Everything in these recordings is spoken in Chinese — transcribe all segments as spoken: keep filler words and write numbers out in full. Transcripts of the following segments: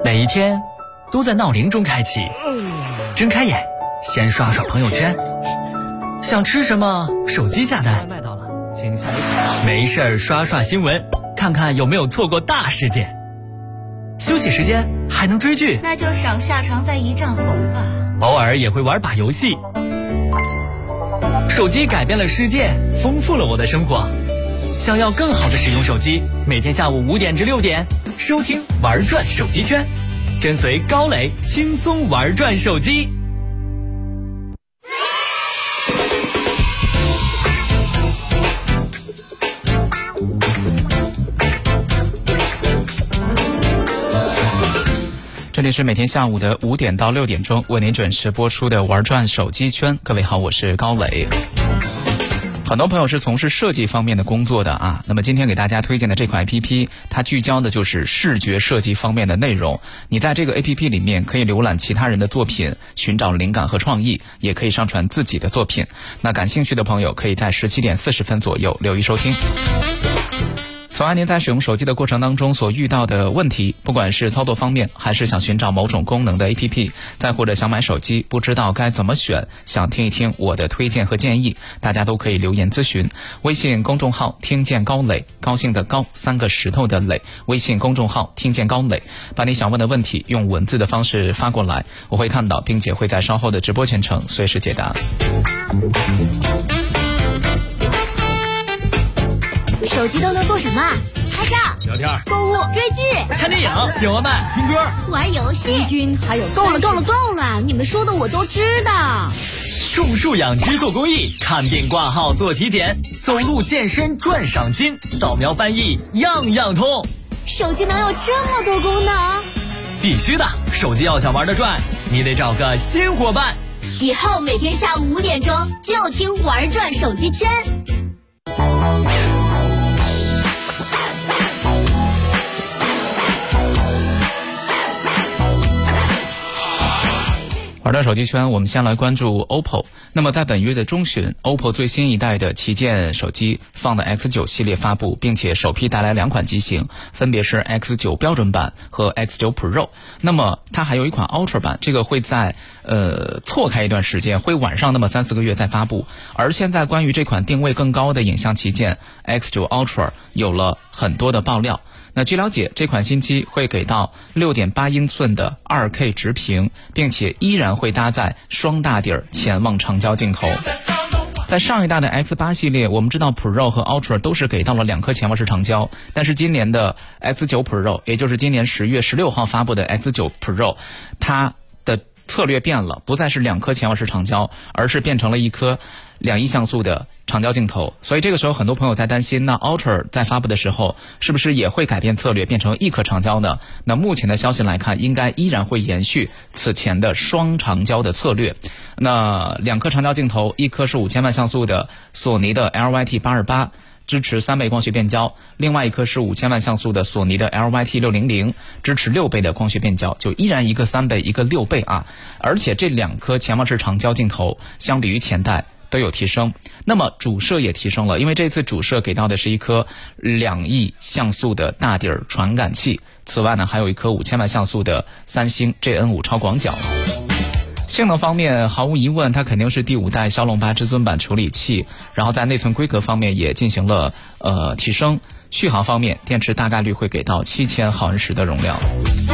每一天都在闹铃中开启，睁开眼先刷刷朋友圈，想吃什么手机下单，没事儿刷刷新闻，看看有没有错过大事件。休息时间还能追剧， 那就赏夏长在一丈红吧。 偶尔也会玩把游戏。手机改变了世界，丰富了我的生活。想要更好的使用手机，每天下午五点至六点收听玩转手机圈，跟随高磊轻松玩转手机。 这里是每天下午的五点到六点钟为您准时播出的玩转手机圈。各位好，我是高磊。很多朋友是从事设计方面的工作的啊，那么今天给大家推荐的这款 A P P， 它聚焦的就是视觉设计方面的内容。你在这个 A P P 里面可以浏览其他人的作品，寻找灵感和创意，也可以上传自己的作品。那感兴趣的朋友可以在十七点四十分左右留意收听。此外，您在使用手机的过程当中所遇到的问题，不管是操作方面，还是想寻找某种功能的 A P P， 再或者想买手机不知道该怎么选，想听一听我的推荐和建议，大家都可以留言咨询。微信公众号听见高磊，高兴的高，三个石头的磊，微信公众号听见高磊，把你想问的问题用文字的方式发过来，我会看到，并且会在稍后的直播全程随时解答。 手机都能做什么？拍照、 聊天、 购物、追剧、 看电影、点外卖、听歌、 玩游戏。 义军还有够了够了够了！你们说的我都知道。 种树养鸡做公益，看病挂号做体检，走路健身赚赏金，扫描翻译样样通。 手机能有这么多功能？ 必须的，手机要想玩得转，你得找个新伙伴。 以后每天下午五点钟就听玩转手机圈。 玩转手机圈，我们先来关注 O P P O。 那么在本月的中旬， O P P O 最新一代的旗舰手机放的 X 九 系列发布，并且首批带来两款机型，分别是 X 九 标准版和 X 九 Pro。 那么它还有一款 Ultra 版，这个会在呃错开一段时间，会晚上那么三四个月再发布。而现在关于这款定位更高的影像旗舰 X 九 Ultra 有了很多的爆料。那据了解，这款新机会给到 六点八英寸的 二 K 直屏，并且依然会搭载双大底潜望长焦镜头。在上一代的 X 八 系列，我们知道 Pro 和 Ultra 都是给到了两颗潜望式长焦，但是今年的 X 九 Pro， 也就是今年十月十六号发布的 X 九 Pro， 它的策略变了，不再是两颗潜望式长焦，而是变成了一颗两亿像素的长焦镜头。所以这个时候很多朋友在担心，那 Ultra 在发布的时候是不是也会改变策略，变成一颗长焦呢？那目前的消息来看，应该依然会延续此前的双长焦的策略。那两颗长焦镜头，一颗是五千万像素的索尼的 L Y T 八二八，支持三倍光学变焦，另外一颗是五千万像素的索尼的 L Y T 六零零，支持六倍的光学变焦，就依然一个三倍一个六倍啊。而且这两颗潜望式长焦镜头相比于前代都有提升，那么主摄也提升了，因为这次主摄给到的是一颗两亿像素的大底传感器，此外呢还有一颗五千万像素的三星 J N 五 超广角。性能方面，毫无疑问它肯定是第五代骁龙八至尊版处理器，然后在内存规格方面也进行了呃提升。续航方面，电池大概率会给到七千毫安时的容量。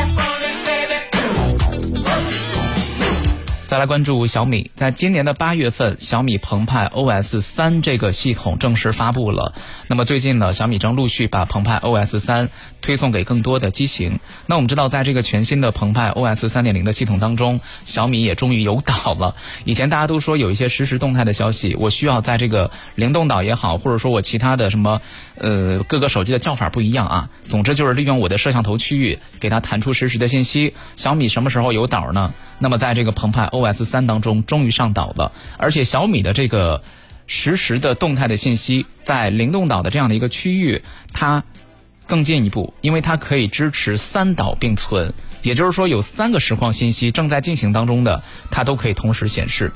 再来关注小米，在今年的八月份，小米澎湃 O S 三 这个系统正式发布了。那么最近呢，小米正陆续把澎湃 O S 三 推送给更多的机型。那我们知道，在这个全新的澎湃 O S 三点零 的系统当中，小米也终于有导了。以前大家都说有一些实时动态的消息，我需要在这个灵动岛也好，或者说我其他的什么呃各个手机的叫法不一样啊，总之就是利用我的摄像头区域给它弹出实时的信息。小米什么时候有导呢？那么在这个澎湃 O S 三 当中终于上岛了，而且小米的这个实时的动态的信息在灵动岛的这样的一个区域，它更进一步，因为它可以支持三岛并存，也就是说有三个实况信息正在进行当中的，它都可以同时显示。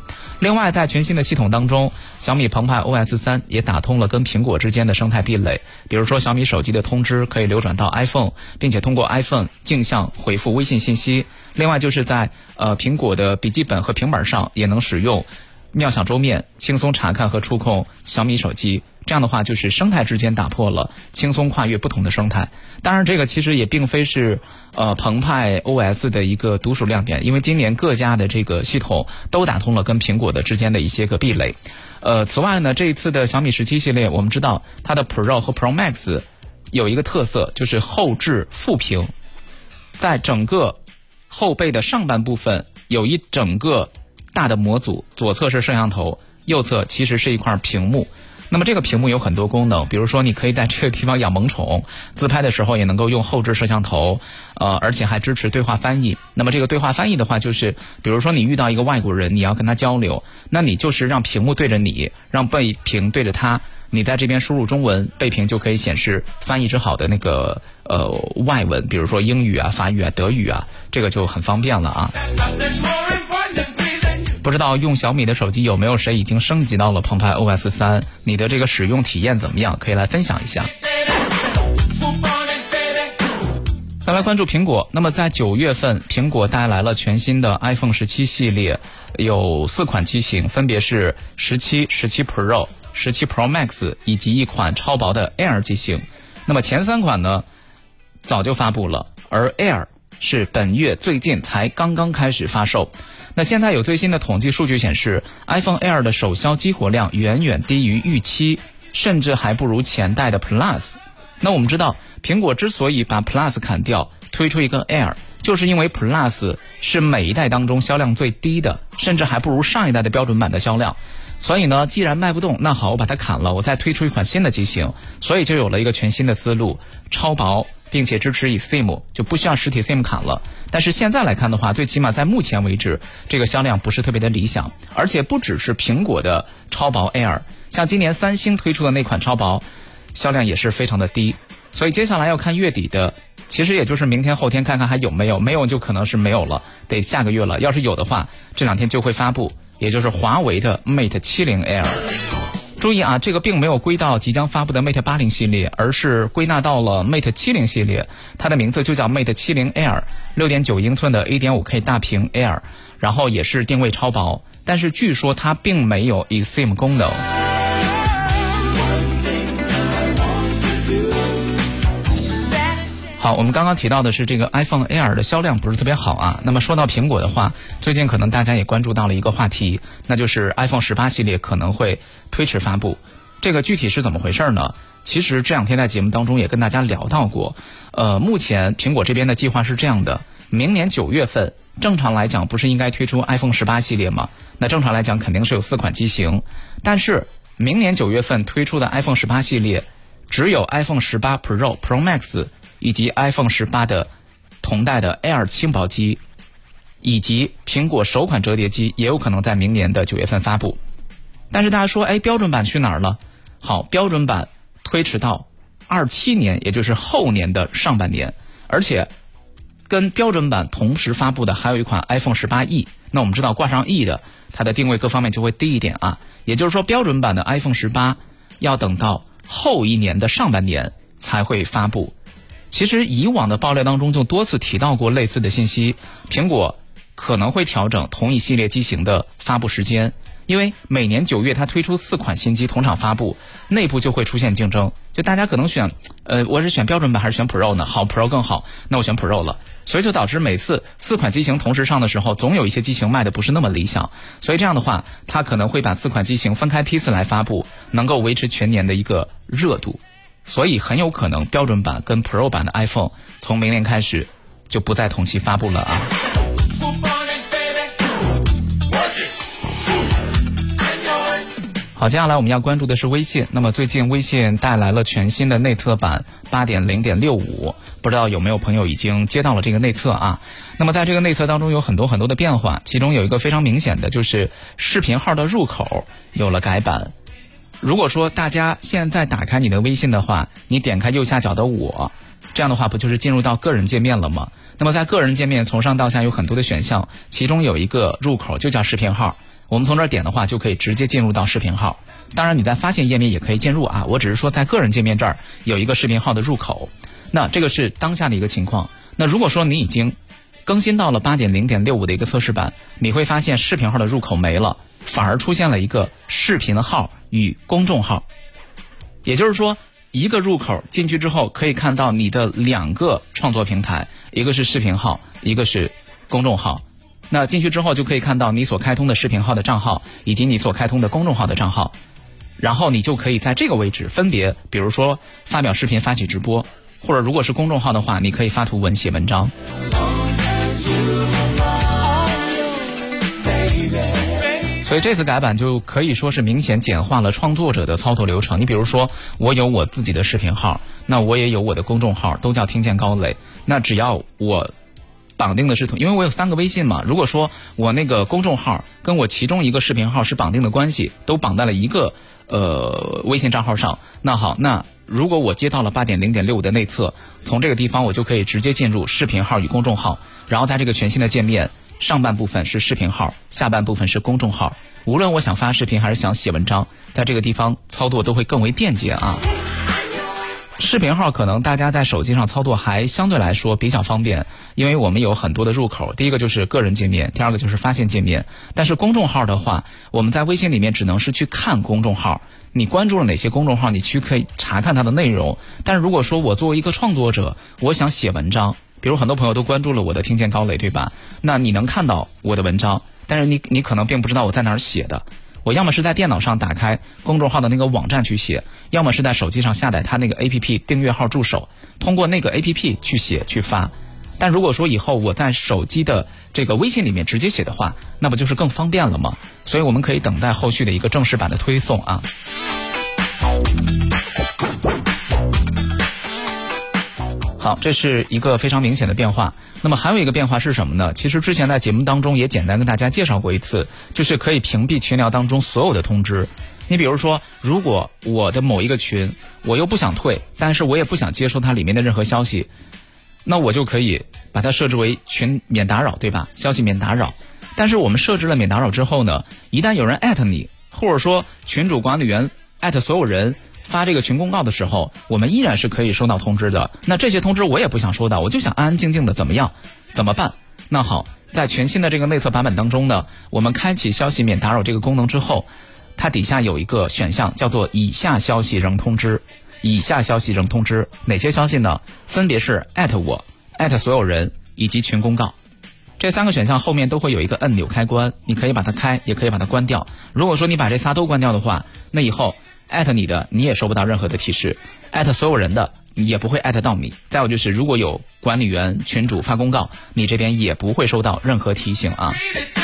另外，在全新的系统当中，小米澎湃 O S 三也打通了跟苹果之间的生态壁垒。比如说，小米手机的通知可以流转到 iPhone， 并且通过 iPhone 镜像回复微信信息。另外，就是在呃苹果的笔记本和平板上也能使用妙想桌面轻松查看和触控小米手机。这样的话，就是生态之间打破了，轻松跨越不同的生态。当然，这个其实也并非是呃澎湃 O S 的一个独属亮点，因为今年各家的这个系统都打通了跟苹果的之间的一些个壁垒。呃，此外呢，这一次的小米十七系列，我们知道它的 Pro 和 Pro Max 有一个特色，就是后置副屏，在整个后背的上半部分有一整个大的模组，左侧是摄像头，右侧其实是一块屏幕。那么这个屏幕有很多功能，比如说你可以在这个地方养萌宠，自拍的时候也能够用后置摄像头，呃，而且还支持对话翻译。那么这个对话翻译的话，就是比如说你遇到一个外国人，你要跟他交流，那你就是让屏幕对着你，让背屏对着他，你在这边输入中文，背屏就可以显示翻译之好的那个呃外文，比如说英语啊、法语啊、德语啊，这个就很方便了啊。不知道用小米的手机有没有谁已经升级到了澎湃 O S 三？ 你的这个使用体验怎么样？可以来分享一下。再来关注苹果，那么在九月份，苹果带来了全新的 iPhone 十七系列，有四款机型，分别是十七、十七 Pro、十七 Pro Max 以及一款超薄的 Air 机型。那么前三款呢，早就发布了，而 Air 是本月最近才刚刚开始发售。那现在有最新的统计数据显示 iPhone Air 的首销激活量远远低于预期，甚至还不如前代的 Plus。 那我们知道苹果之所以把 Plus 砍掉，推出一个 Air， 就是因为 Plus 是每一代当中销量最低的，甚至还不如上一代的标准版的销量。所以呢，既然卖不动，那好，我把它砍了，我再推出一款新的机型。所以就有了一个全新的思路，超薄并且支持以 SIM， 就不需要实体 SIM 卡了。但是现在来看的话，最起码在目前为止，这个销量不是特别的理想。而且不只是苹果的超薄 Air， 像今年三星推出的那款超薄，销量也是非常的低。所以接下来要看月底的，其实也就是明天后天看看还有没有，没有就可能是没有了，得下个月了。要是有的话，这两天就会发布，也就是华为的 Mate 七零 Air。注意啊，这个并没有归到即将发布的 Mate 八零系列，而是归纳到了 Mate 七零系列，它的名字就叫 Mate 七零 Air， 六点九英寸的 一点五 K 大屏 Air， 然后也是定位超薄，但是据说它并没有 eSIM 功能。好，我们刚刚提到的是这个 iPhone Air 的销量不是特别好啊。那么说到苹果的话，最近可能大家也关注到了一个话题，那就是 iPhone 十八系列可能会推迟发布。这个具体是怎么回事呢？其实这两天在节目当中也跟大家聊到过。呃，目前苹果这边的计划是这样的，明年九月份，正常来讲不是应该推出 iPhone 十八系列吗？那正常来讲肯定是有四款机型，但是明年九月份推出的 iPhone 十八系列，只有 iPhone 十八 Pro、Pro Max。以及 iPhone 十八的同代的 Air 轻薄机，以及苹果首款折叠机也有可能在明年的九月份发布。但是大家说，哎，标准版去哪儿了？好，标准版推迟到二七年，也就是后年的上半年。而且跟标准版同时发布的还有一款 iPhone 十八 E， 那我们知道挂上 E 的，它的定位各方面就会低一点啊。也就是说，标准版的 iPhone 十八要等到后一年的上半年才会发布。其实以往的爆料当中就多次提到过类似的信息，苹果可能会调整同一系列机型的发布时间，因为每年九月它推出四款新机同场发布，内部就会出现竞争，就大家可能选呃，我是选标准版还是选 Pro 呢？好， Pro 更好，那我选 Pro 了。所以就导致每次四款机型同时上的时候，总有一些机型卖的不是那么理想。所以这样的话，它可能会把四款机型分开批次来发布，能够维持全年的一个热度。所以很有可能标准版跟 Pro 版的 iPhone 从明年开始就不再同期发布了啊。好，接下来我们要关注的是微信。那么最近微信带来了全新的内测版 八点零点六五， 不知道有没有朋友已经接到了这个内测啊。那么在这个内测当中有很多很多的变化，其中有一个非常明显的就是视频号的入口有了改版。如果说大家现在打开你的微信的话，你点开右下角的我，这样的话不就是进入到个人界面了吗？那么在个人界面从上到下有很多的选项，其中有一个入口就叫视频号。 我们从这儿点的话就可以直接进入到视频号。当然你在发现页面也可以进入啊，我只是说在个人界面这儿有一个视频号的入口。那这个是当下的一个情况。那如果说你已经更新到了 八点零点六五 的一个测试版，你会发现视频号的入口没了，反而出现了一个视频号与公众号。也就是说一个入口进去之后可以看到你的两个创作平台，一个是视频号，一个是公众号。那进去之后就可以看到你所开通的视频号的账号以及你所开通的公众号的账号，然后你就可以在这个位置分别比如说发表视频发起直播，或者如果是公众号的话你可以发图文写文章。所以这次改版就可以说是明显简化了创作者的操作流程。你比如说我有我自己的视频号，那我也有我的公众号，都叫听见高磊。那只要我绑定的是，因为我有三个微信嘛，如果说我那个公众号跟我其中一个视频号是绑定的关系，都绑在了一个呃微信账号上，那好，那如果我接到了 八点零点六五 的内测，从这个地方我就可以直接进入视频号与公众号，然后在这个全新的界面，上半部分是视频号，下半部分是公众号。无论我想发视频还是想写文章，在这个地方操作都会更为便捷啊。视频号可能大家在手机上操作还相对来说比较方便，因为我们有很多的入口，第一个就是个人界面，第二个就是发现界面。但是公众号的话，我们在微信里面只能是去看公众号，你关注了哪些公众号，你去可以查看它的内容。但是如果说我作为一个创作者，我想写文章，比如很多朋友都关注了我的听见高磊，对吧？那你能看到我的文章，但是你你可能并不知道我在哪儿写的。我要么是在电脑上打开公众号的那个网站去写，要么是在手机上下载它那个 A P P 订阅号助手，通过那个 A P P 去写去发。但如果说以后我在手机的这个微信里面直接写的话，那不就是更方便了吗？所以我们可以等待后续的一个正式版的推送啊。好，这是一个非常明显的变化。那么还有一个变化是什么呢？其实之前在节目当中也简单跟大家介绍过一次，就是可以屏蔽群聊当中所有的通知。你比如说，如果我的某一个群我又不想退，但是我也不想接收它里面的任何消息，那我就可以把它设置为群免打扰，对吧？消息免打扰。但是我们设置了免打扰之后呢，一旦有人艾特你，或者说群主管理员艾特所有人发这个群公告的时候，我们依然是可以收到通知的。那这些通知我也不想收到，我就想安安静静的怎么样怎么办？那好，在全新的这个内测版本当中呢，我们开启消息免打扰这个功能之后，它底下有一个选项叫做以下消息仍通知。以下消息仍通知哪些消息呢？分别是艾特我、艾特所有人以及群公告。这三个选项后面都会有一个按钮开关，你可以把它开，也可以把它关掉。如果说你把这仨都关掉的话，那以后艾特你的你也收不到任何的提示，艾特所有人的也不会艾特到你。再有就是如果有管理员群主发公告，你这边也不会收到任何提醒啊。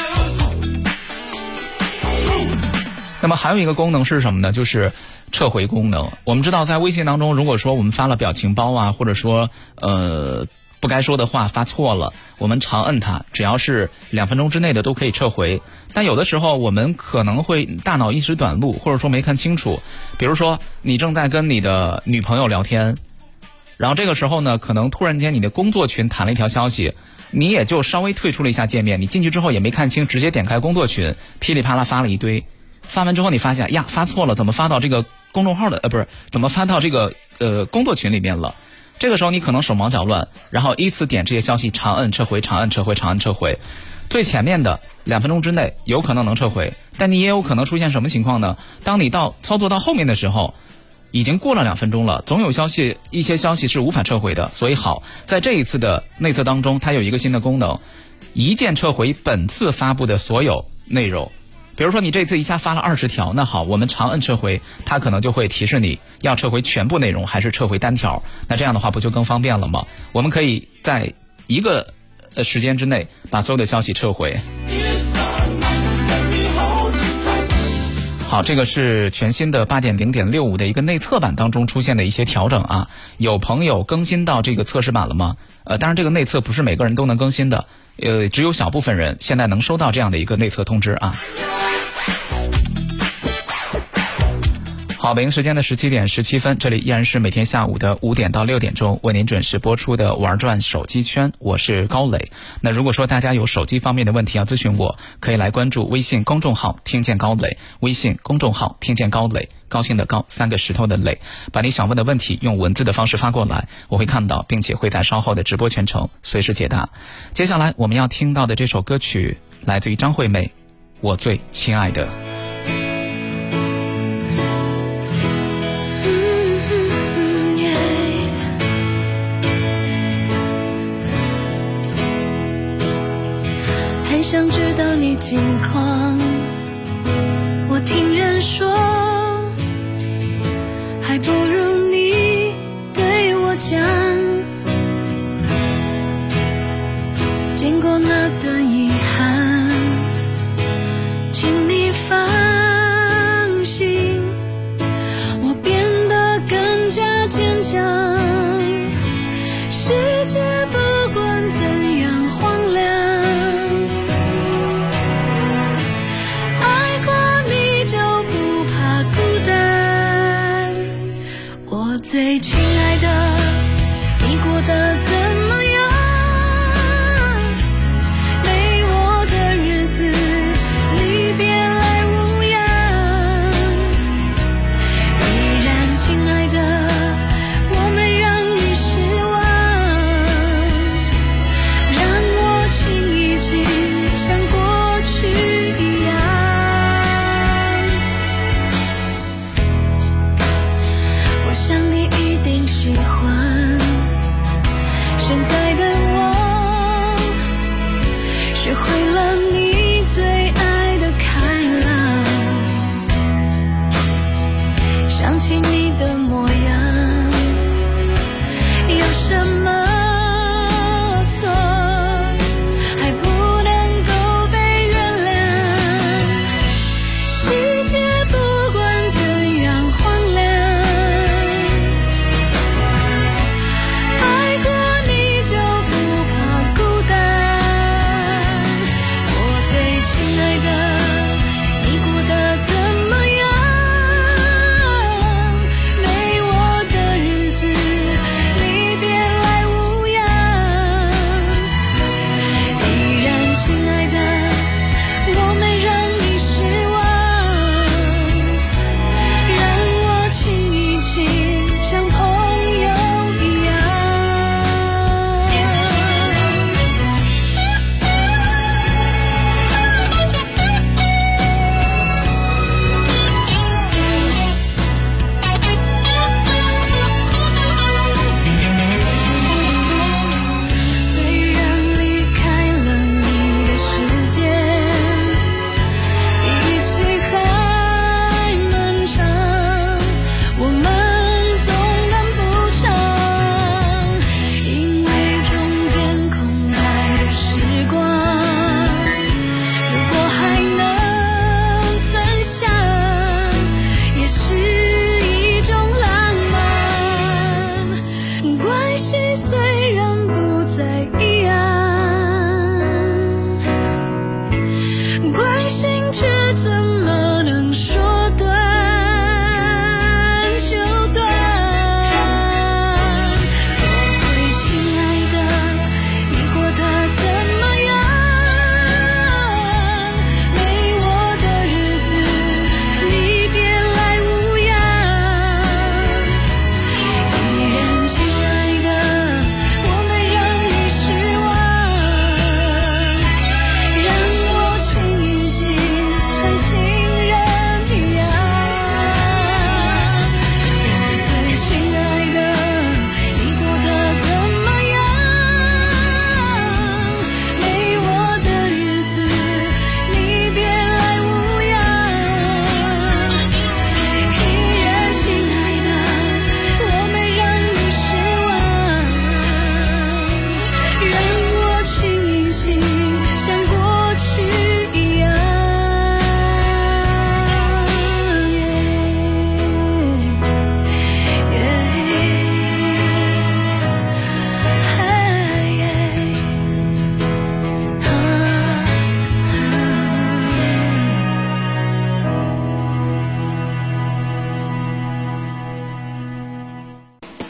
那么还有一个功能是什么呢？就是撤回功能。我们知道在微信当中，如果说我们发了表情包啊，或者说呃不该说的话发错了，我们长摁它，只要是两分钟之内的都可以撤回。但有的时候我们可能会大脑一时短路，或者说没看清楚，比如说你正在跟你的女朋友聊天，然后这个时候呢，可能突然间你的工作群弹了一条消息，你也就稍微退出了一下界面，你进去之后也没看清，直接点开工作群，噼里啪啦发了一堆。发完之后你发现呀发错了，怎么发到这个公众号的呃不是怎么发到这个呃工作群里面了。这个时候你可能手忙脚乱，然后依次点这些消息，长按撤回，长按撤回，长按撤回。最前面的两分钟之内有可能能撤回，但你也有可能出现什么情况呢？当你到操作到后面的时候，已经过了两分钟了，总有消息一些消息是无法撤回的。所以好，在这一次的内测当中，它有一个新的功能，一键撤回本次发布的所有内容。比如说你这次一下发了二十条，那好，我们长按撤回，它可能就会提示你要撤回全部内容还是撤回单条。那这样的话不就更方便了吗？我们可以在一个呃时间之内把所有的消息撤回。好，这个是全新的 八点零点六五 的一个内测版当中出现的一些调整啊。有朋友更新到这个测试版了吗？呃，当然这个内测不是每个人都能更新的，呃，只有小部分人现在能收到这样的一个内测通知啊。 好，北京时间的十七点十七分，这里依然是每天下午的五点到六点钟为您准时播出的玩转手机圈，我是高磊。那如果说大家有手机方面的问题要咨询我，可以来关注微信公众号听见高磊，微信公众号听见高磊，高兴的高，三个石头的磊，把你想问的问题用文字的方式发过来，我会看到，并且会在稍后的直播全程随时解答。接下来我们要听到的这首歌曲来自于张惠妹，我最亲爱的。 很想知道你近况，我听人说还不如你对我讲，经过那段遗憾，请你放心，我变得更加坚强，世界不管怎样荒凉，爱过你就不怕孤单，我最亲爱的，你过得怎么样？没我的日子你别来无恙，依然亲爱的，我没让你失望，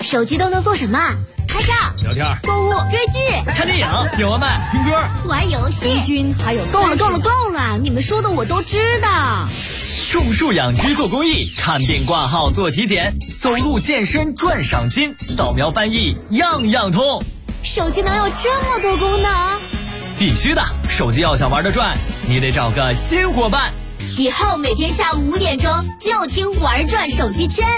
手机都能做什么？拍照、 聊天、 购物、追剧、 看电影、点外卖、听歌、 玩游戏。 飞君还有够了够了够了！你们说的我都知道。 种树养鸡做公益，看病挂号做体检，走路健身赚赏金，扫描翻译样样通。 手机能有这么多功能？ 必须的，手机要想玩得转，你得找个新伙伴。 以后每天下午五点钟就听玩转手机圈。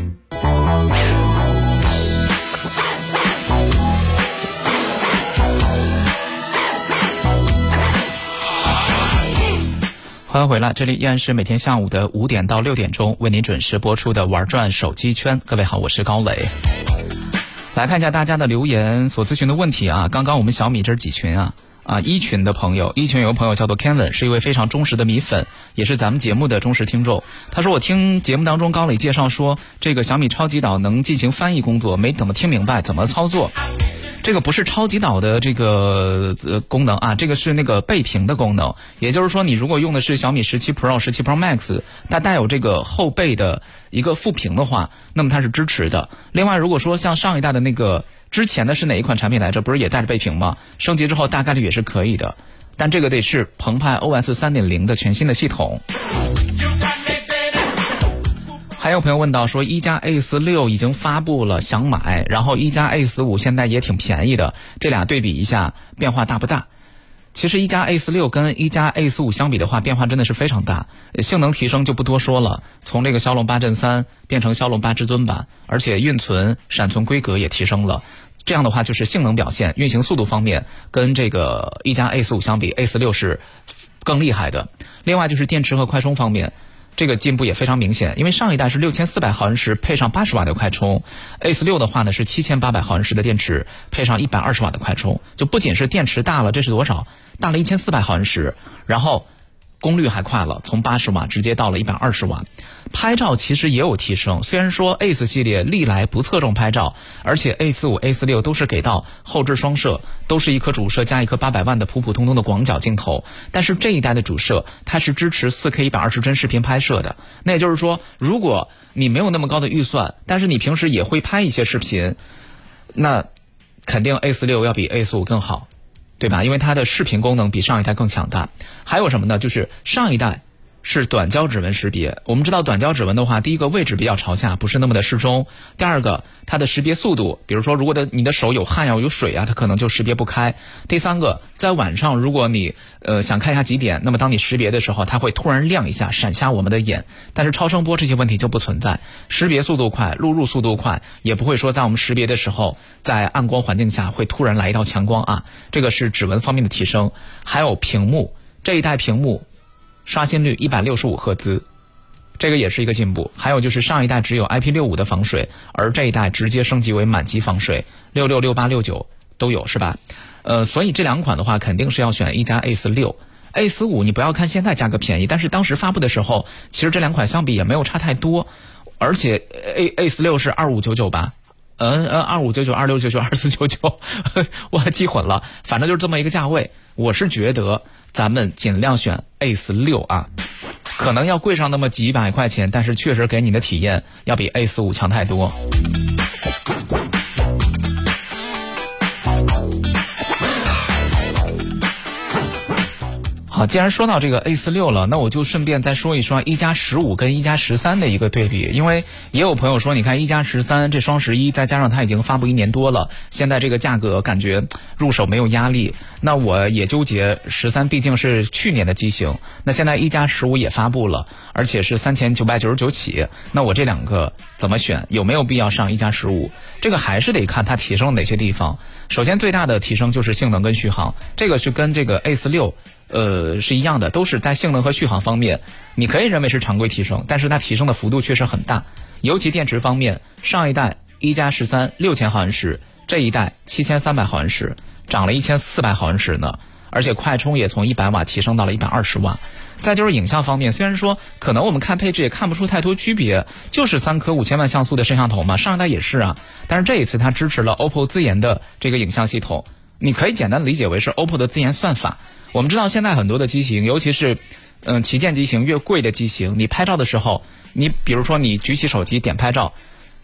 欢迎回来，这里依然是每天下午的五点到六点钟为您准时播出的玩转手机圈。各位好，我是高磊。来看一下大家的留言所咨询的问题啊。刚刚我们小米这是几群啊？啊，一群的朋友，一群有个朋友叫做 Kevin， 是一位非常忠实的米粉，也是咱们节目的忠实听众。他说我听节目当中高磊介绍说，这个小米超级岛能进行翻译工作，没怎么听明白怎么操作。这个不是超级岛的这个呃功能啊，这个是那个背屏的功能。也就是说，你如果用的是小米十七 Pro、十七 Pro Max， 它带有这个后背的一个副屏的话，那么它是支持的。另外，如果说像上一代的那个之前的是哪一款产品来着？不是也带着背屏吗？升级之后大概率也是可以的，但这个得是澎湃 O S 三点零 的全新的系统。还有朋友问到说，一加 A 十六已经发布了，想买，然后一加 A 十五现在也挺便宜的，这俩对比一下，变化大不大？其实一加 A 十六跟一加 A 十五相比的话，变化真的是非常大，性能提升就不多说了，从这个骁龙八 Gen 三变成骁龙八至尊版，而且运存、闪存规格也提升了。这样的话，就是性能表现、运行速度方面，跟这个一加 A 十五相比 ，A 十六是更厉害的。另外就是电池和快充方面，这个进步也非常明显，因为上一代是六千四百毫安时配上八十瓦的快充 ，A 十六的话呢是七千八百毫安时的电池配上一百二十瓦的快充，就不仅是电池大了，这是多少？大了一千四百毫安时，然后功率还快了，从八十瓦直接到了一百二十瓦。拍照其实也有提升，虽然说 Ace 系列历来不侧重拍照，而且 A 十五、A 十六都是给到后置双摄，都是一颗主摄加一颗八百万的普普通通的广角镜头，但是这一代的主摄它是支持 四K 一百二十帧视频拍摄的。那也就是说，如果你没有那么高的预算，但是你平时也会拍一些视频，那肯定 A 十六要比 A 十五更好，对吧？因为它的视频功能比上一代更强大。还有什么呢？就是上一代是短焦指纹识别，我们知道短焦指纹的话，第一个位置比较朝下，不是那么的适中；第二个，它的识别速度，比如说如果的你的手有汗呀、有水啊，它可能就识别不开；第三个，在晚上如果你呃想看一下几点，那么当你识别的时候，它会突然亮一下，闪瞎我们的眼。但是超声波这些问题就不存在，识别速度快，录入速度快，也不会说在我们识别的时候，在暗光环境下会突然来一道强光啊。这个是指纹方面的提升。还有屏幕，这一代屏幕刷新率一百六十五赫兹，这个也是一个进步。还有就是上一代只有 I P 六十五 的防水，而这一代直接升级为满级防水，六六、六八、六九都有，是吧？呃，所以这两款的话，肯定是要选一加 A 十六。A 十五 你不要看现在价格便宜，但是当时发布的时候，其实这两款相比也没有差太多，而且 A A 十六是二五九九吧？嗯嗯，二五九九、二六九九、二四九九，我还记混了，反正就是这么一个价位。我是觉得咱们尽量选 A 十六啊，可能要贵上那么几百块钱，但是确实给你的体验要比 A 十五 强太多。好，既然说到这个 A 十六 了，那我就顺便再说一说一加十五跟一加十三的一个对比。因为也有朋友说，你看一加十三这双十一，再加上它已经发布一年多了，现在这个价格感觉入手没有压力。那我也纠结，十三毕竟是去年的机型，那现在一加十五也发布了，而且是三千九百九十九起，那我这两个怎么选？有没有必要上一加十五？这个还是得看它提升了哪些地方。首先最大的提升就是性能跟续航，这个是跟这个 A 十六呃，是一样的，都是在性能和续航方面，你可以认为是常规提升，但是它提升的幅度确实很大。尤其电池方面，上一代一加十三六千毫安时，这一代七千三百毫安时，涨了一千四百毫安时呢，而且快充也从一百瓦提升到了一百二十瓦。再就是影像方面，虽然说可能我们看配置也看不出太多区别，就是三颗五千万像素的摄像头嘛，上一代也是啊，但是这一次它支持了 O P P O 自研的这个影像系统，你可以简单的理解为是 O P P O 的自研算法。我们知道现在很多的机型，尤其是嗯旗舰机型越贵的机型，你拍照的时候，你比如说你举起手机点拍照，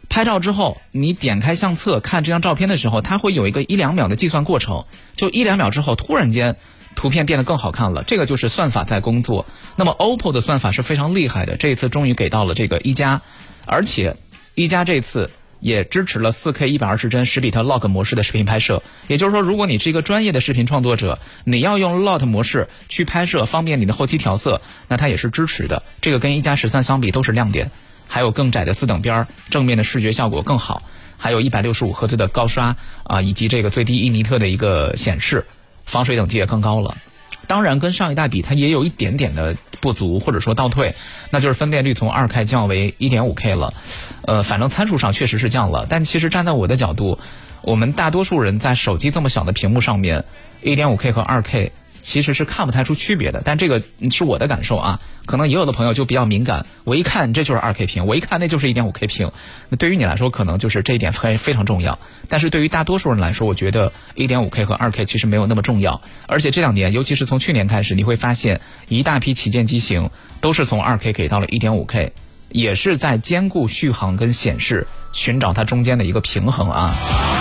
拍照之后，你点开相册看这张照片的时候，它会有一个一两秒的计算过程，就一两秒之后，突然间图片变得更好看了。这个就是算法在工作。那么 O P P O 的算法是非常厉害的，这一次终于给到了这个一加，而且一加这次也支持了 四K 一百二十帧十比特 log 模式的视频拍摄。也就是说，如果你是一个专业的视频创作者，你要用 log 模式去拍摄，方便你的后期调色，那它也是支持的。这个跟一加十三相比都是亮点。还有更窄的四等边，正面的视觉效果更好，还有一百六十五赫兹的高刷啊，以及这个最低一尼特的一个显示，防水等级也更高了。当然跟上一代比，它也有一点点的不足或者说倒退，那就是分辨率从 二 K 降为 一点五 K 了。呃，反正参数上确实是降了，但其实站在我的角度，我们大多数人在手机这么小的屏幕上面 一点五 K 和 二 K其实是看不太出区别的，但这个是我的感受啊，可能也有的朋友就比较敏感，我一看这就是 二 K 屏，我一看那就是 一点五 K 屏，那对于你来说可能就是这一点非非常重要，但是对于大多数人来说，我觉得 一点五 K 和 二 K 其实没有那么重要，而且这两年尤其是从去年开始，你会发现一大批旗舰机型都是从 二 K 给到了 一点五 K， 也是在兼顾续航跟显示，寻找它中间的一个平衡啊。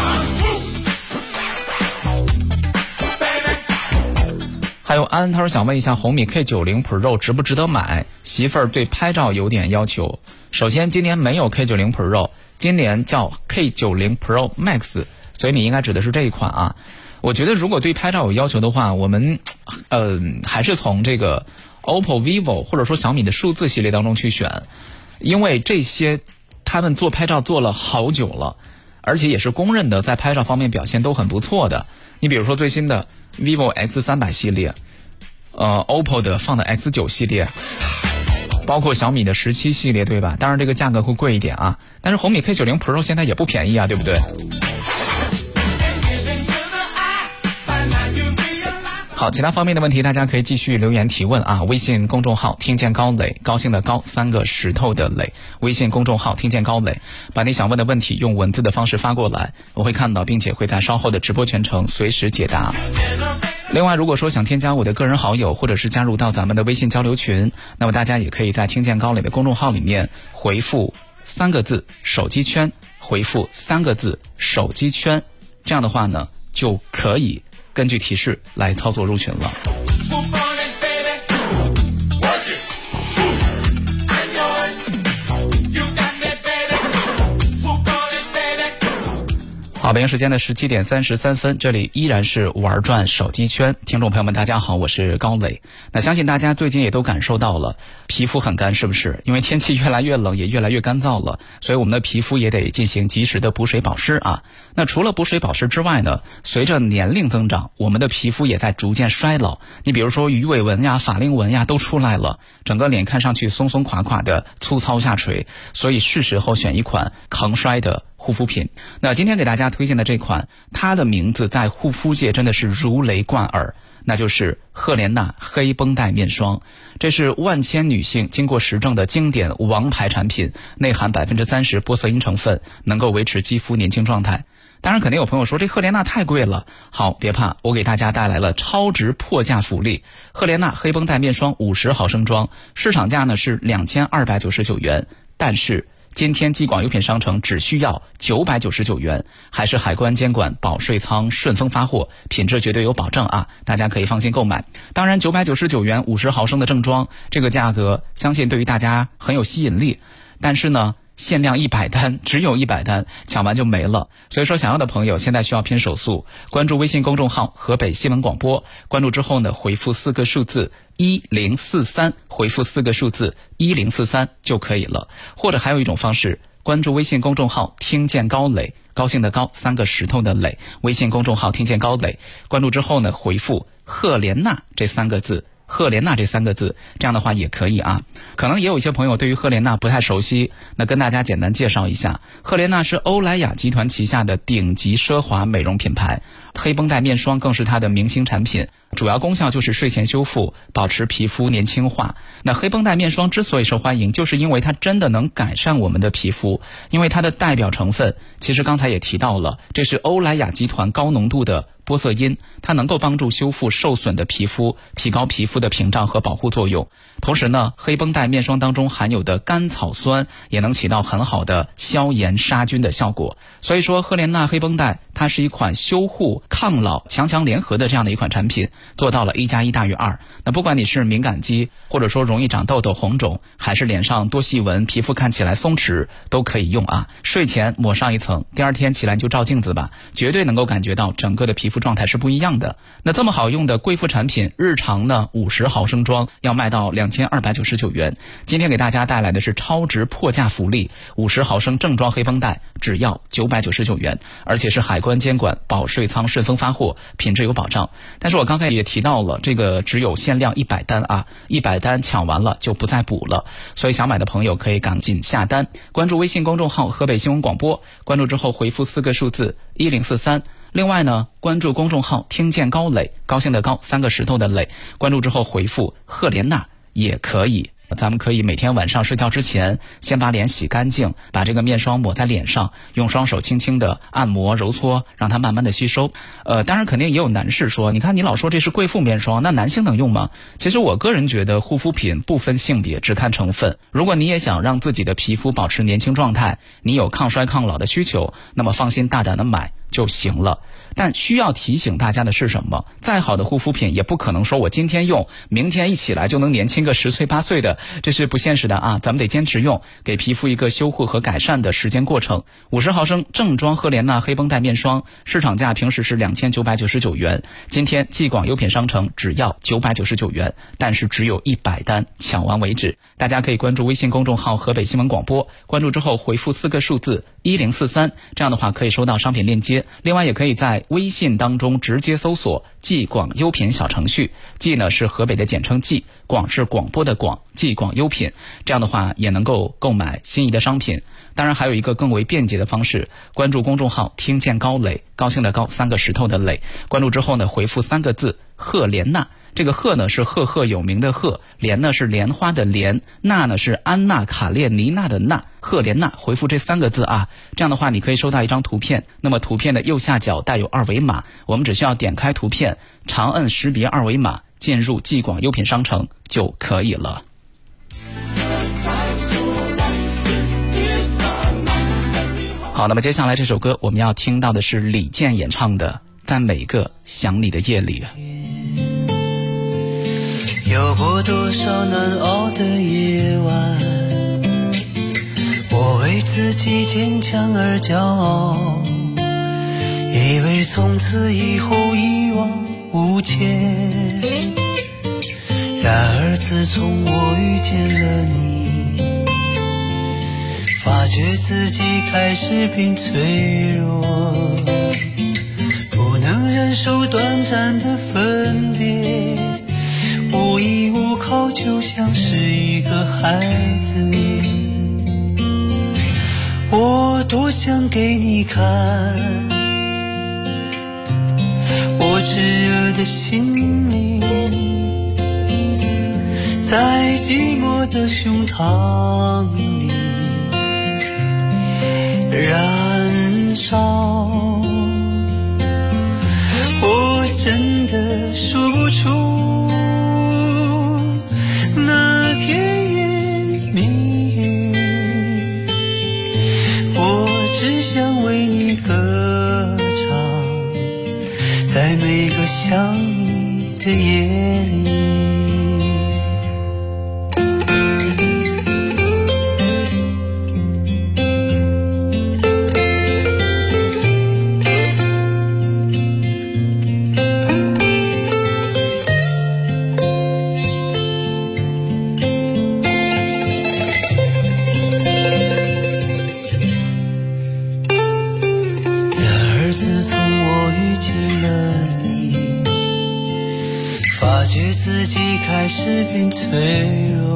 还有安，他说想问一下红米 K 九十 Pro 值不值得买？媳妇儿对拍照有点要求。首先今年没有 K 九十 Pro， 今年叫 K 九十 Pro Max， 所以你应该指的是这一款啊。我觉得如果对拍照有要求的话，我们呃还是从这个 O P P O、vivo 或者说小米的数字系列当中去选，因为这些他们做拍照做了好久了，而且也是公认的在拍照方面表现都很不错的。你比如说最新的 vivo X 三百 系列，呃 O P P O 的放的 X 九 系列，包括小米的十七系列，对吧？当然这个价格会贵一点啊，但是红米 K 九十 Pro 现在也不便宜啊，对不对？好，其他方面的问题大家可以继续留言提问啊。微信公众号听见高磊，高兴的高，三个石头的磊。微信公众号听见高磊，把你想问的问题用文字的方式发过来，我会看到，并且会在稍后的直播全程随时解答。另外，如果说想添加我的个人好友，或者是加入到咱们的微信交流群，那么大家也可以在听见高磊的公众号里面回复三个字手机圈，回复三个字手机圈，这样的话呢就可以根据提示来操作入群了。好，北京时间的十七点三十三分，这里依然是玩转手机圈。听众朋友们大家好，我是高磊。那相信大家最近也都感受到了皮肤很干，是不是？因为天气越来越冷，也越来越干燥了，所以我们的皮肤也得进行及时的补水保湿啊。那除了补水保湿之外呢，随着年龄增长，我们的皮肤也在逐渐衰老。你比如说鱼尾纹呀、法令纹呀都出来了，整个脸看上去松松垮垮的，粗糙下垂，所以是时候选一款抗衰的护肤品。那今天给大家推荐的这款，它的名字在护肤界真的是如雷贯耳，那就是赫莲娜黑绷带面霜。这是万千女性经过实证的经典王牌产品，内含 百分之三十 玻色因成分，能够维持肌肤年轻状态。当然肯定有朋友说这赫莲娜太贵了，好，别怕，我给大家带来了超值破价福利。赫莲娜黑绷带面霜五十毫升装，市场价呢是两千二百九十九元，但是今天寄广优品商城只需要九百九十九元，还是海关监管保税仓顺丰发货，品质绝对有保证啊，大家可以放心购买。当然九百九十九元五十毫升的正装，这个价格相信对于大家很有吸引力，但是呢限量一百单，只有一百单，抢完就没了。所以说想要的朋友现在需要拼手速，关注微信公众号河北新闻广播，关注之后呢回复四个数字一零四三，回复四个数字一零四三就可以了。或者还有一种方式，关注微信公众号听见高磊，高兴的高，三个石头的磊，微信公众号听见高磊，关注之后呢回复赫莲娜这三个字，赫莲娜这三个字，这样的话也可以啊。可能也有一些朋友对于赫莲娜不太熟悉，那跟大家简单介绍一下，赫莲娜是欧莱雅集团旗下的顶级奢华美容品牌，黑绷带面霜更是它的明星产品，主要功效就是睡前修复，保持皮肤年轻化。那黑绷带面霜之所以受欢迎，就是因为它真的能改善我们的皮肤，因为它的代表成分其实刚才也提到了，这是欧莱雅集团高浓度的玻色因，它能够帮助修复受损的皮肤，提高皮肤的屏障和保护作用。同时呢，黑绷带面霜当中含有的甘草酸也能起到很好的消炎杀菌的效果。所以说，赫莲娜黑绷带它是一款修护抗老强强联合的这样的一款产品，做到了一加一大于二。那不管你是敏感肌，或者说容易长痘痘红肿，还是脸上多细纹，皮肤看起来松弛，都可以用啊。睡前抹上一层，第二天起来就照镜子吧，绝对能够感觉到整个的皮肤状态是不一样的。那这么好用的贵妇产品，日常呢五十毫升装要卖到两千二百九十九元。今天给大家带来的是超值破价福利，五十毫升正装黑绷带只要九百九十九元，而且是海关监管，保税仓顺丰发货，品质有保障。但是我刚才也提到了，这个只有限量一百单啊，一百单抢完了就不再补了，所以想买的朋友可以赶紧下单。关注微信公众号河北新闻广播，关注之后回复四个数字一零四三。另外呢，关注公众号听见高磊，高兴的高，三个石头的磊，关注之后回复赫莲娜也可以。咱们可以每天晚上睡觉之前先把脸洗干净，把这个面霜抹在脸上，用双手轻轻的按摩揉搓，让它慢慢的吸收。呃，当然肯定也有男士说，你看你老说这是贵妇面霜，那男性能用吗？其实我个人觉得护肤品不分性别，只看成分。如果你也想让自己的皮肤保持年轻状态，你有抗衰抗老的需求，那么放心大胆的买就行了。但需要提醒大家的是什么？再好的护肤品也不可能说我今天用，明天一起来就能年轻个十岁八岁的，这是不现实的啊！咱们得坚持用，给皮肤一个修护和改善的时间过程。五十毫升正装赫莲娜黑绷带面霜，市场价平时是两千九百九十九元，今天继广优品商城只要九百九十九元，但是只有一百单，抢完为止。大家可以关注微信公众号河北新闻广播，关注之后回复四个数字一零四三，这样的话可以收到商品链接。另外也可以在微信当中直接搜索继广优品小程序，继呢是河北的简称继，广是广播的广，继广优品，这样的话也能够购买心仪的商品。当然还有一个更为便捷的方式，关注公众号听见高磊，高兴的高，三个石头的磊，关注之后呢回复三个字赫莲娜，这个赫呢是赫赫有名的赫，莲呢是莲花的莲，娜呢是安娜卡列尼娜的娜，赫莲娜，回复这三个字啊，这样的话你可以收到一张图片，那么图片的右下角带有二维码，我们只需要点开图片，长按识别二维码，进入继广优品商城就可以了。好，那么接下来这首歌我们要听到的是李健演唱的《在每个想你的夜里》。 有过多少难熬的夜晚，我为自己坚强而骄傲，以为从此以后一往无前。然而自从我遇见了你，发觉自己开始变脆弱，不能忍受短暂的分别，无依无靠，就像是一个孩子。我多想给你看我炙热的心灵，在寂寞的胸膛里燃烧。我真的说不出那甜言蜜语，我只想为你歌唱，在每个想你的夜里。自己开始变脆弱，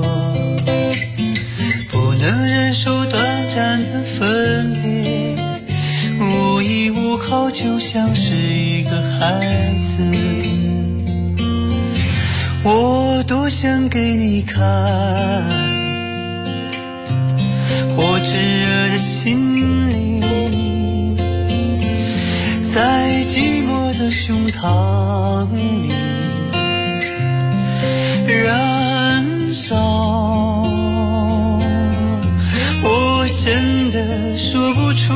不能忍受短暂的分别，无依无靠，就像是一个孩子。我多想给你看我炙热的心灵，在寂寞我的胸膛里燃烧，我真的说不出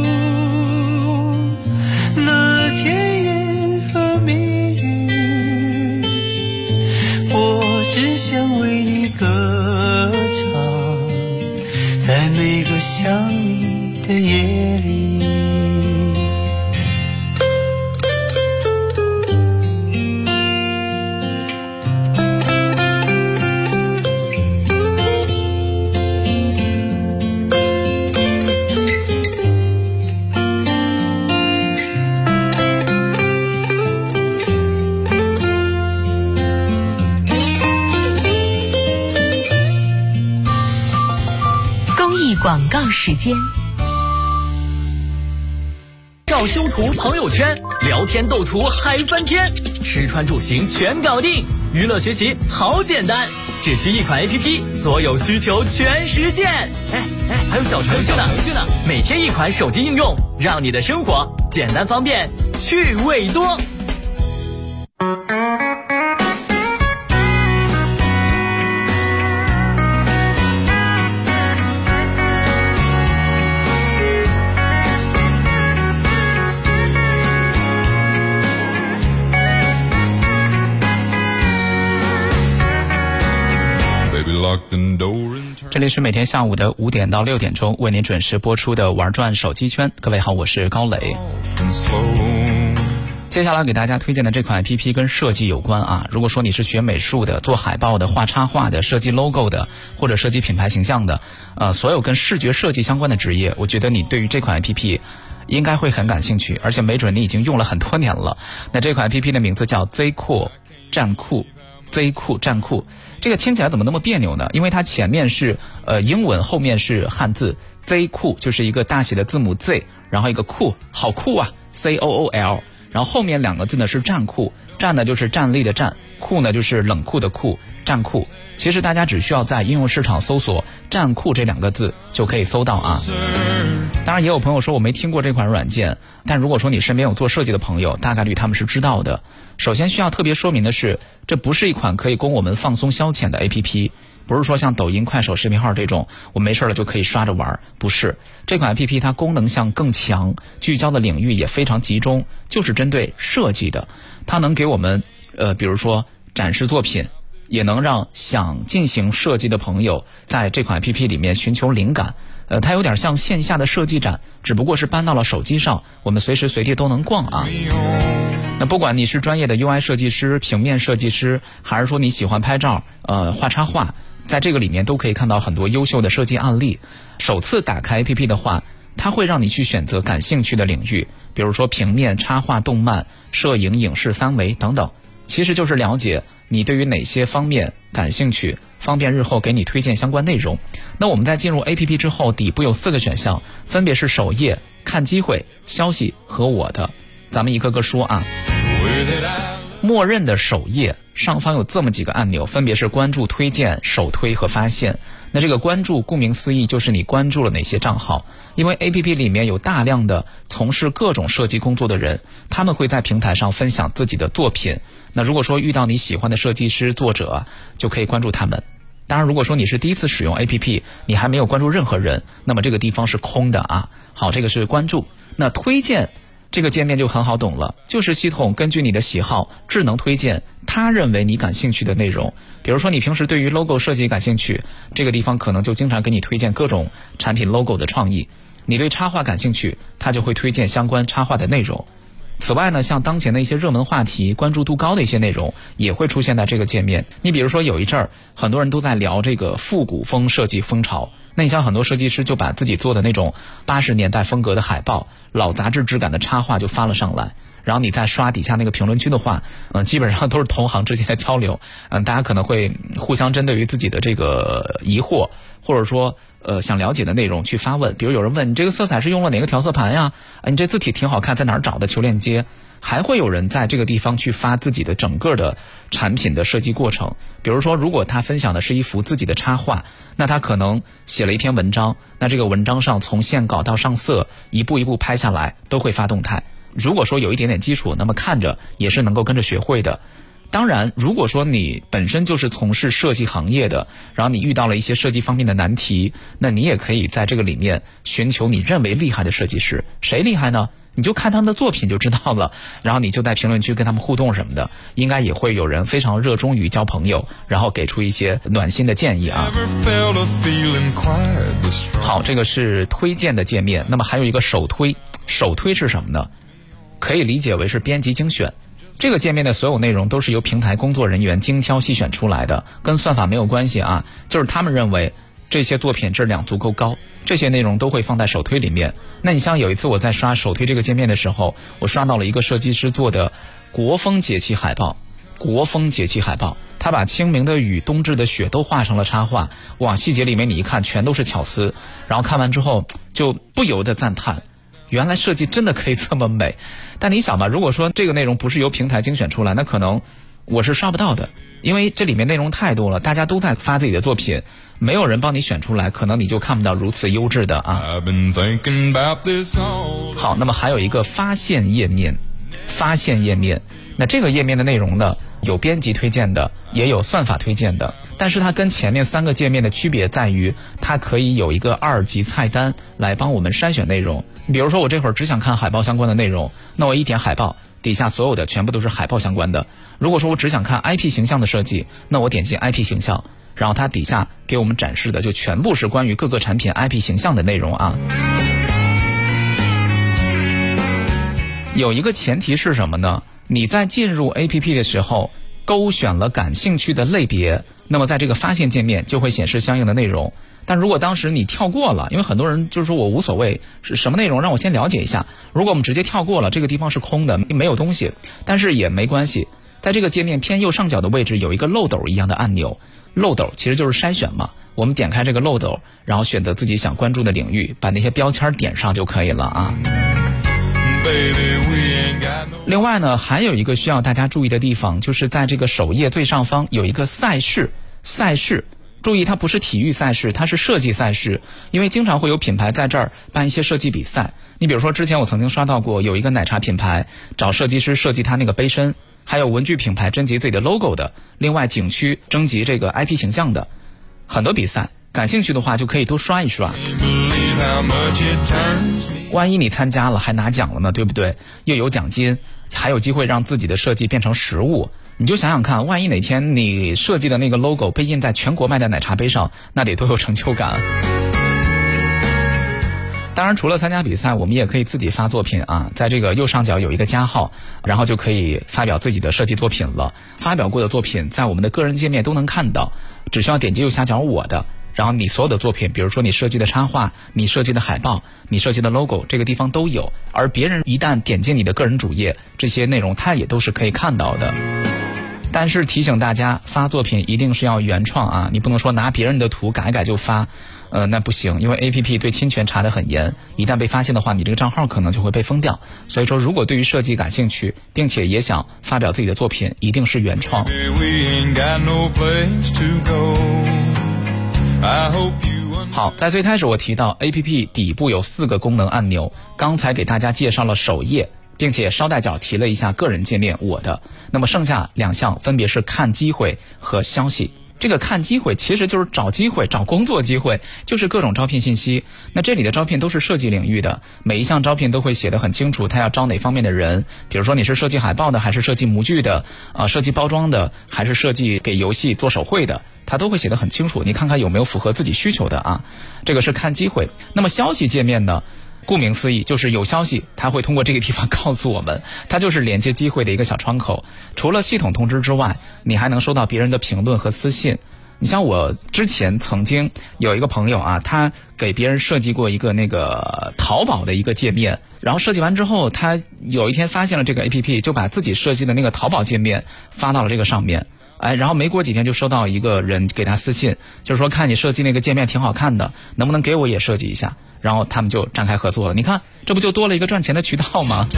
那甜言和蜜语，我只想为你歌唱，在每个想你的夜里。 广告时间。 照修图朋友圈，聊天斗图嗨翻天，吃穿住行全搞定，娱乐学习好简单，只需一款 A P P， 所有需求全实现。哎哎，还有小程序呢，呢，每天一款手机应用，让你的生活简单方便，趣味多。 这里是每天下午的五点到六点钟为您准时播出的玩转手机圈。各位好，我是高磊。接下来给大家推荐的这款 A P P 跟设计有关啊。如果说你是学美术的、做海报的、画插画的、设计 logo 的，或者设计品牌形象的，呃，所有跟视觉设计相关的职业，我觉得你对于这款 A P P 应该会很感兴趣，而且没准你已经用了很多年了。那这款 A P P 的名字叫 Z 酷站酷 Z 酷站酷，这个听起来怎么那么别扭呢？因为它前面是呃英文，后面是汉字 Z 酷，就是一个大写的字母 Z， 然后一个酷，好酷啊 C O O L， 然后后面两个字呢是站酷，站呢就是站立的站，酷呢就是冷酷的酷，站酷。其实大家只需要在应用市场搜索站酷这两个字就可以搜到啊。当然也有朋友说我没听过这款软件，但如果说你身边有做设计的朋友，大概率他们是知道的。首先需要特别说明的是，这不是一款可以供我们放松消遣的 A P P， 不是说像抖音、快手视频号这种我没事了就可以刷着玩，不是。这款 A P P 它功能性更强，聚焦的领域也非常集中，就是针对设计的。它能给我们呃，比如说展示作品，也能让想进行设计的朋友在这款 A P P 里面寻求灵感。呃，它有点像线下的设计展，只不过是搬到了手机上，我们随时随地都能逛啊。那不管你是专业的 U I 设计师、平面设计师，还是说你喜欢拍照、呃画插画，在这个里面都可以看到很多优秀的设计案例。首次打开 A P P 的话，它会让你去选择感兴趣的领域，比如说平面、插画、动漫、摄影、影视、三维等等，其实就是了解你对于哪些方面感兴趣，方便日后给你推荐相关内容。那我们在进入 A P P 之后，底部有四个选项，分别是首页、看机会、消息和我的，咱们一个个说啊。默认的首页上方有这么几个按钮，分别是关注、推荐、首推和发现。那这个关注顾名思义就是你关注了哪些账号，因为 A P P 里面有大量的从事各种设计工作的人，他们会在平台上分享自己的作品。那如果说遇到你喜欢的设计师、作者，就可以关注他们。当然如果说你是第一次使用 A P P， 你还没有关注任何人，那么这个地方是空的啊。好，这个是关注。那推荐这个界面就很好懂了，就是系统根据你的喜好智能推荐他认为你感兴趣的内容。比如说你平时对于 logo 设计感兴趣，这个地方可能就经常给你推荐各种产品 logo 的创意。你对插画感兴趣，它就会推荐相关插画的内容。此外呢，像当前的一些热门话题、关注度高的一些内容也会出现在这个界面。你比如说有一阵儿很多人都在聊这个复古风设计风潮，那你像很多设计师就把自己做的那种八十年代风格的海报、老杂志质感的插画就发了上来，然后你再刷底下那个评论区的话，嗯，基本上都是同行之间的交流，嗯，大家可能会互相针对于自己的这个疑惑，或者说呃想了解的内容去发问。比如有人问你这个色彩是用了哪个调色盘呀？啊，你这字体挺好看，在哪儿找的？求链接。还会有人在这个地方去发自己的整个的产品的设计过程。比如说如果他分享的是一幅自己的插画，那他可能写了一篇文章，那这个文章上从线稿到上色一步一步拍下来都会发动态。 如果说有一点点基础，那么看着也是能够跟着学会的。当然，如果说你本身就是从事设计行业的，然后你遇到了一些设计方面的难题，那你也可以在这个里面寻求你认为厉害的设计师。谁厉害呢？你就看他们的作品就知道了，然后你就在评论区跟他们互动什么的，应该也会有人非常热衷于交朋友，然后给出一些暖心的建议啊。好，这个是推荐的界面。那么还有一个首推，首推是什么呢？可以理解为是编辑精选。这个界面的所有内容都是由平台工作人员精挑细选出来的，跟算法没有关系啊，就是他们认为这些作品质量足够高，这些内容都会放在首推里面。那你像有一次我在刷首推这个界面的时候，我刷到了一个设计师做的国风节气海报，国风节气海报，他把清明的雨、冬至的雪都画成了插画，哇，细节里面你一看全都是巧思，然后看完之后就不由得赞叹，原来设计真的可以这么美。但你想吧，如果说这个内容不是由平台精选出来，那可能我是刷不到的，因为这里面内容太多了，大家都在发自己的作品，没有人帮你选出来，可能你就看不到如此优质的啊。好，那么还有一个发现页面，发现页面，那这个页面的内容呢，有编辑推荐的，也有算法推荐的，但是它跟前面三个界面的区别在于，它可以有一个二级菜单来帮我们筛选内容。比如说我这会儿只想看海报相关的内容，那我一点海报，底下所有的全部都是海报相关的。如果说我只想看 I P 形象的设计，那我点击 I P 形象，然后它底下给我们展示的就全部是关于各个产品 I P 形象的内容啊。有一个前提是什么呢？你在进入 A P P 的时候勾选了感兴趣的类别，那么在这个发现界面就会显示相应的内容。但如果当时你跳过了，因为很多人就是说我无所谓是什么内容，让我先了解一下。如果我们直接跳过了，这个地方是空的，没有东西，但是也没关系。在这个界面偏右上角的位置有一个漏斗一样的按钮，漏斗其实就是筛选嘛。我们点开这个漏斗，然后选择自己想关注的领域，把那些标签点上就可以了啊。另外呢，还有一个需要大家注意的地方，就是在这个首页最上方有一个赛事，赛事。注意，它不是体育赛事，它是设计赛事，因为经常会有品牌在这儿办一些设计比赛。你比如说之前我曾经刷到过有一个奶茶品牌找设计师设计他那个杯身，还有文具品牌征集自己的 logo 的，另外景区征集这个 I P 形象的，很多比赛，感兴趣的话就可以多刷一刷。万一你参加了还拿奖了呢，对不对？又有奖金，还有机会让自己的设计变成实物。你就想想看，万一哪天你设计的那个 logo 被印在全国卖的奶茶杯上，那得多有成就感。当然除了参加比赛，我们也可以自己发作品啊，在这个右上角有一个加号，然后就可以发表自己的设计作品了。发表过的作品在我们的个人界面都能看到，只需要点击右下角我的，然后你所有的作品，比如说你设计的插画，你设计的海报，你设计的 logo， 这个地方都有。而别人一旦点进你的个人主页，这些内容它也都是可以看到的。但是提醒大家，发作品一定是要原创啊，你不能说拿别人的图改改就发，呃，那不行，因为 A P P 对侵权查得很严，一旦被发现的话，你这个账号可能就会被封掉。所以说，如果对于设计感兴趣，并且也想发表自己的作品，一定是原创。好，在最开始我提到 A P P 底部有四个功能按钮，刚才给大家介绍了首页，并且捎带脚提了一下个人界面我的，那么剩下两项分别是看机会和消息。这个看机会其实就是找机会，找工作机会，就是各种招聘信息。那这里的招聘都是设计领域的，每一项招聘都会写得很清楚，他要招哪方面的人。比如说你是设计海报的，还是设计模具的，啊、呃，设计包装的，还是设计给游戏做手绘的，他都会写得很清楚。你看看有没有符合自己需求的啊？这个是看机会。那么消息界面呢？顾名思义，就是有消息，它会通过这个地方告诉我们，它就是连接机会的一个小窗口。除了系统通知之外，你还能收到别人的评论和私信。你像我之前曾经有一个朋友啊，他给别人设计过一个那个淘宝的一个界面，然后设计完之后，他有一天发现了这个 A P P， 就把自己设计的那个淘宝界面发到了这个上面。哎，然后没过几天就收到一个人给他私信，就是说看你设计那个界面挺好看的，能不能给我也设计一下？然后他们就展开合作了。你看，这不就多了一个赚钱的渠道吗？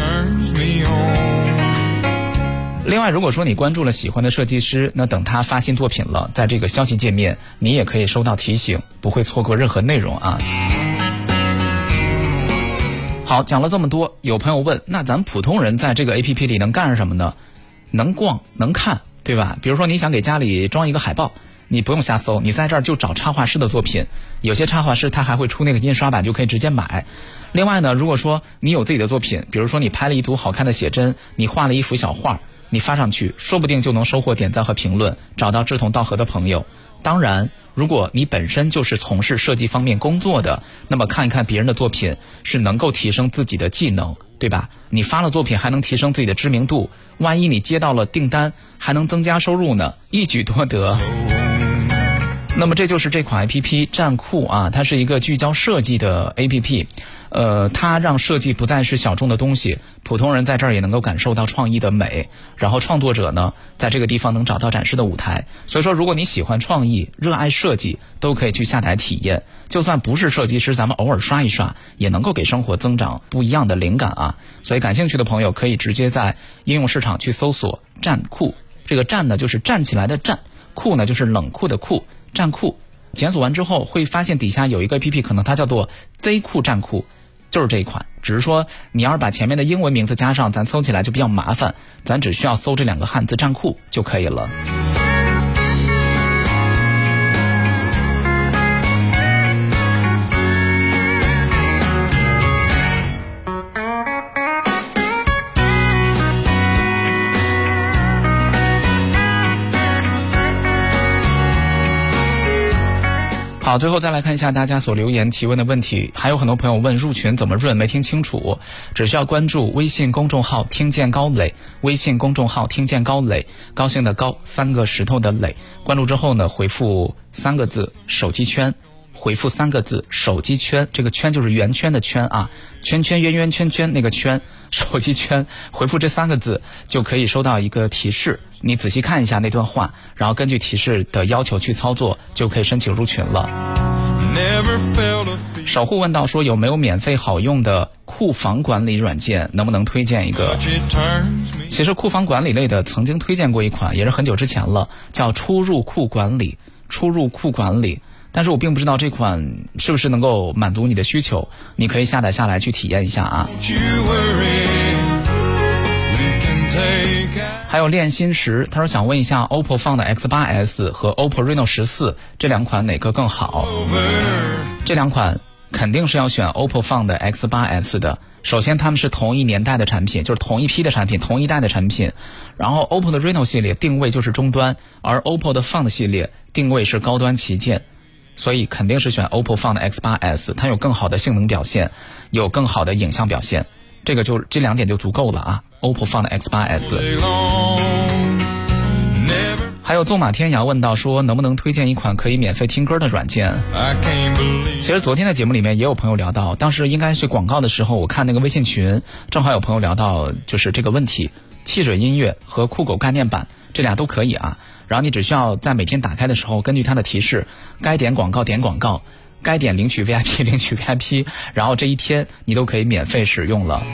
另外，如果说你关注了喜欢的设计师，那等他发新作品了，在这个消息界面，你也可以收到提醒，不会错过任何内容啊。 好，讲了这么多，有朋友问，那咱普通人在这个 A P P 里能干什么呢？能逛，能看，对吧？比如说你想给家里装一个海报，你不用瞎搜，你在这儿就找插画师的作品，有些插画师他还会出那个印刷版，就可以直接买。另外呢，如果说你有自己的作品，比如说你拍了一组好看的写真，你画了一幅小画，你发上去，说不定就能收获点赞和评论，找到志同道合的朋友。当然，如果你本身就是从事设计方面工作的，那么看一看别人的作品是能够提升自己的技能，对吧？你发了作品还能提升自己的知名度，万一你接到了订单还能增加收入呢，一举多得。那么这就是这款 A P P 站酷啊，它是一个聚焦设计的 A P P， 呃，它让设计不再是小众的东西，普通人在这儿也能够感受到创意的美，然后创作者呢在这个地方能找到展示的舞台。所以说如果你喜欢创意，热爱设计，都可以去下载体验，就算不是设计师，咱们偶尔刷一刷也能够给生活增长不一样的灵感啊。所以感兴趣的朋友可以直接在应用市场去搜索站酷，这个站呢就是站起来的站，酷呢就是冷酷的酷，站酷。检索完之后会发现底下有一个 A P P， 可能它叫做 Z 酷站酷，就是这一款。只是说你要是把前面的英文名字加上，咱搜起来就比较麻烦，咱只需要搜这两个汉字站酷就可以了。好，最后再来看一下大家所留言提问的问题。还有很多朋友问入群怎么润，没听清楚，只需要关注微信公众号听见高磊，微信公众号听见高磊，高兴的高，三个石头的磊。关注之后呢，回复三个字手机圈，回复三个字手机圈，这个圈就是圆圈的圈啊，圈圈圆圆圈圈那个圈，手机圈，回复这三个字就可以收到一个提示，你仔细看一下那段话，然后根据提示的要求去操作，就可以申请入群了。守护问到说有没有免费好用的库房管理软件，能不能推荐一个？其实库房管理类的曾经推荐过一款，也是很久之前了，叫出入库管理，出入库管理。但是我并不知道这款是不是能够满足你的需求，你可以下载下来去体验一下啊。还有练心时，他说想问一下 O P P O Find X 八 S 和 O P P O Reno 十四这两款哪个更好？这两款肯定是要选 O P P O Find X 八 S 的。首先他们是同一年代的产品，就是同一批的产品，同一代的产品。然后 O P P O 的 Reno 系列定位就是中端，而 O P P O 的 Find 系列定位是高端旗舰，所以肯定是选 O P P O Find X 八 S， 它有更好的性能表现，有更好的影像表现，这个就这两点就足够了啊。O P P O Find X 八 S。 还有纵马天涯问到说能不能推荐一款可以免费听歌的软件。其实昨天的节目里面也有朋友聊到，当时应该是广告的时候，我看那个微信群正好有朋友聊到就是这个问题，汽水音乐和酷狗概念版这俩都可以啊，然后你只需要在每天打开的时候，根据它的提示该点广告点广告，该点领取 V I P 领取 V I P， 然后这一天你都可以免费使用了。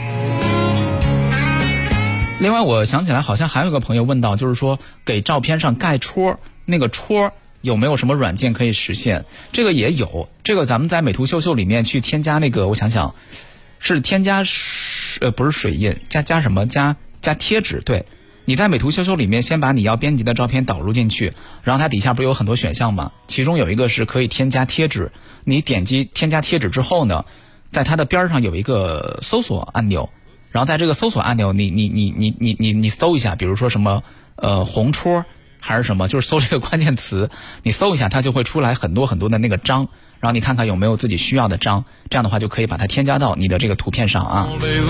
另外我想起来好像还有个朋友问到，就是说给照片上盖戳，那个戳有没有什么软件可以实现？这个也有，这个咱们在美图秀秀里面去添加那个，我想想是添加呃不是水印，加加什么加加贴纸。对，你在美图秀秀里面先把你要编辑的照片导入进去，然后它底下不是有很多选项吗？其中有一个是可以添加贴纸，你点击添加贴纸之后呢，在它的边上有一个搜索按钮，然后在这个搜索按钮你你你你你你你搜一下，比如说什么呃红戳还是什么，就是搜这个关键词，你搜一下它就会出来很多很多的那个章，然后你看看有没有自己需要的章，这样的话就可以把它添加到你的这个图片上啊。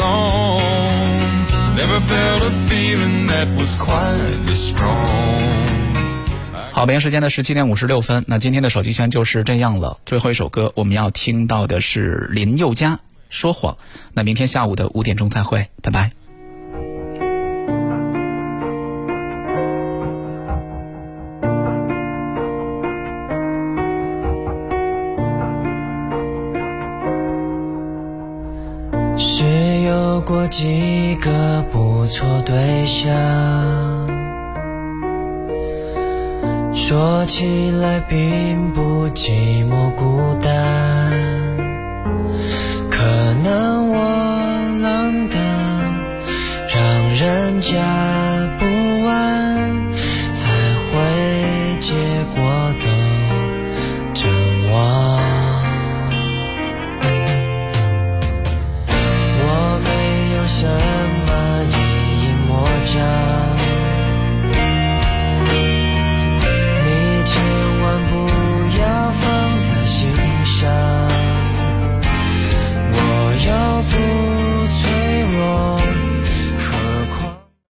好，北京时间的十七点五十六分，那今天的手机圈就是这样了。最后一首歌我们要听到的是林宥嘉说谎，那明天下午的五点钟再会，拜拜。 是有过几个不错对象，说起来并不寂寞孤单，可能我人家。